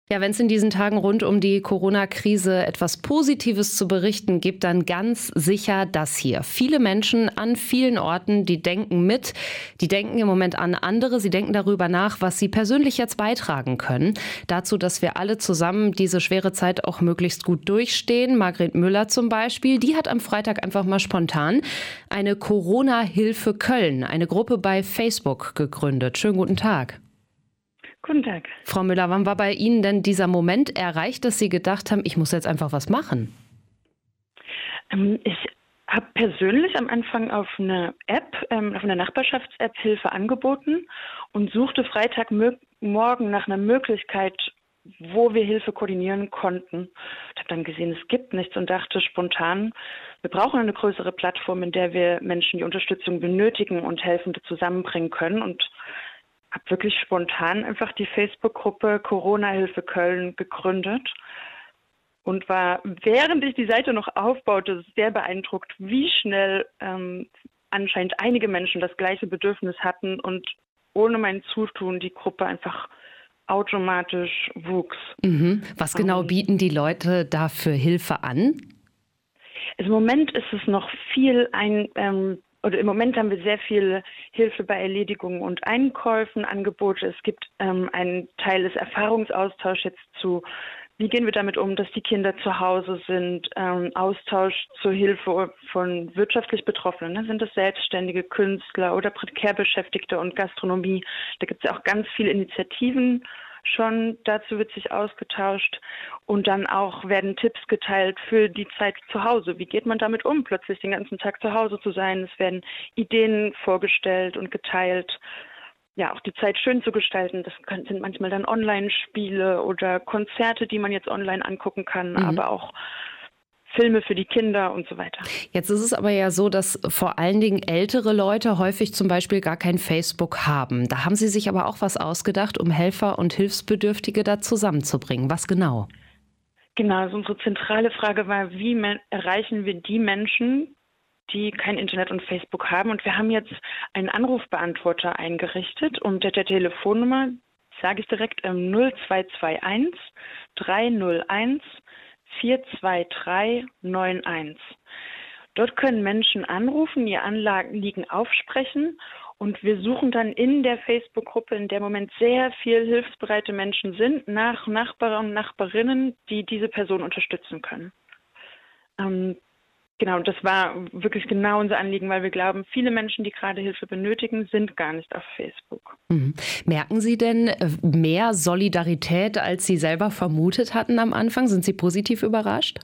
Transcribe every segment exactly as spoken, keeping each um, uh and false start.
Ja, wenn es in diesen Tagen rund um die Corona-Krise etwas Positives zu berichten gibt, dann ganz sicher das hier. Viele Menschen an vielen Orten, die denken mit, die denken im Moment an andere, sie denken darüber nach, was sie persönlich jetzt beitragen können. Dazu, dass wir alle zusammen diese schwere Zeit auch möglichst gut durchstehen. Margret Müller zum Beispiel, die hat am Freitag einfach mal spontan eine Corona-Hilfe Köln, eine Gruppe bei Facebook gegründet. Schönen guten Tag. Guten Tag. Frau Müller, wann war bei Ihnen denn dieser Moment erreicht, dass Sie gedacht haben, ich muss jetzt einfach was machen? Ähm, ich habe persönlich am Anfang auf eine App, ähm, auf eine Nachbarschafts-App Hilfe angeboten und suchte Freitagmorgen nach einer Möglichkeit, wo wir Hilfe koordinieren konnten. Ich habe dann gesehen, es gibt nichts und dachte spontan, wir brauchen eine größere Plattform, in der wir Menschen, die Unterstützung benötigen und Helfende zusammenbringen können, und habe wirklich spontan einfach die Facebook-Gruppe Corona-Hilfe Köln gegründet und war, während ich die Seite noch aufbaute, sehr beeindruckt, wie schnell ähm, anscheinend einige Menschen das gleiche Bedürfnis hatten und ohne mein Zutun die Gruppe einfach automatisch wuchs. Mhm. Was genau Ähm, bieten die Leute da für Hilfe an? Im Moment ist es noch viel ein, ähm, oder im Moment haben wir sehr viel Hilfe bei Erledigungen und Einkäufen, Angebote. Es gibt ähm, einen Teil des Erfahrungsaustauschs jetzt zu, wie gehen wir damit um, dass die Kinder zu Hause sind, ähm, Austausch zur Hilfe von wirtschaftlich Betroffenen. Ne? Sind das selbstständige Künstler oder prekär Beschäftigte und Gastronomie? Da gibt es ja auch ganz viele Initiativen schon, dazu wird sich ausgetauscht und dann auch werden Tipps geteilt für die Zeit zu Hause. Wie geht man damit um, plötzlich den ganzen Tag zu Hause zu sein? Es werden Ideen vorgestellt und geteilt, ja, auch die Zeit schön zu gestalten. Das sind manchmal dann Online-Spiele oder Konzerte, die man jetzt online angucken kann, Mhm. aber auch Filme für die Kinder und so weiter. Jetzt ist es aber ja so, dass vor allen Dingen ältere Leute häufig zum Beispiel gar kein Facebook haben. Da haben Sie sich aber auch was ausgedacht, um Helfer und Hilfsbedürftige da zusammenzubringen. Was genau? Genau, also unsere zentrale Frage war, wie me- erreichen wir die Menschen, die kein Internet und Facebook haben. Und wir haben jetzt einen Anrufbeantworter eingerichtet unter der Telefonnummer, sage ich direkt, ähm, null zwei zwei eins drei null eins vier zwei drei neun eins. Dort können Menschen anrufen, ihr Anliegen aufsprechen und wir suchen dann in der Facebook-Gruppe, in der im Moment sehr viel hilfsbereite Menschen sind, nach Nachbarn und Nachbarinnen, die diese Person unterstützen können. Ähm, genau, das war wirklich genau unser Anliegen, weil wir glauben, viele Menschen, die gerade Hilfe benötigen, sind gar nicht auf Facebook. Mhm. Merken Sie denn äh, mehr Solidarität, als Sie selber vermutet hatten am Anfang? Sind Sie positiv überrascht?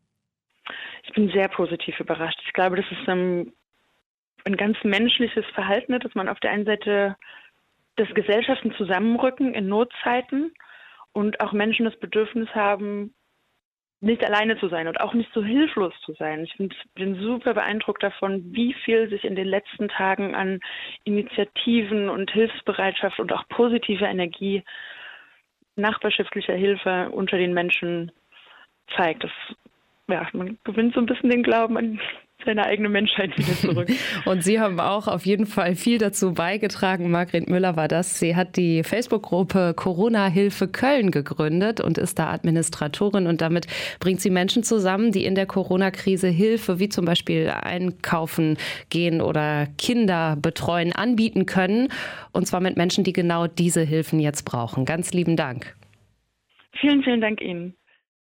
Ich bin sehr positiv überrascht. Ich glaube, das ist ähm, ein ganz menschliches Verhalten, dass man auf der einen Seite, dass Gesellschaften zusammenrücken in Notzeiten und auch Menschen das Bedürfnis haben, nicht alleine zu sein und auch nicht so hilflos zu sein. Ich bin, bin super beeindruckt davon, wie viel sich in den letzten Tagen an Initiativen und Hilfsbereitschaft und auch positiver Energie, nachbarschaftlicher Hilfe unter den Menschen zeigt. Das, ja, man gewinnt so ein bisschen den Glauben an seine eigene Menschheit wieder zurück. Und Sie haben auch auf jeden Fall viel dazu beigetragen. Margret Müller war das. Sie hat die Facebook-Gruppe Corona-Hilfe Köln gegründet und ist da Administratorin. Und damit bringt sie Menschen zusammen, die in der Corona-Krise Hilfe, wie zum Beispiel einkaufen gehen oder Kinder betreuen, anbieten können. Und zwar mit Menschen, die genau diese Hilfen jetzt brauchen. Ganz lieben Dank. Vielen, vielen Dank Ihnen.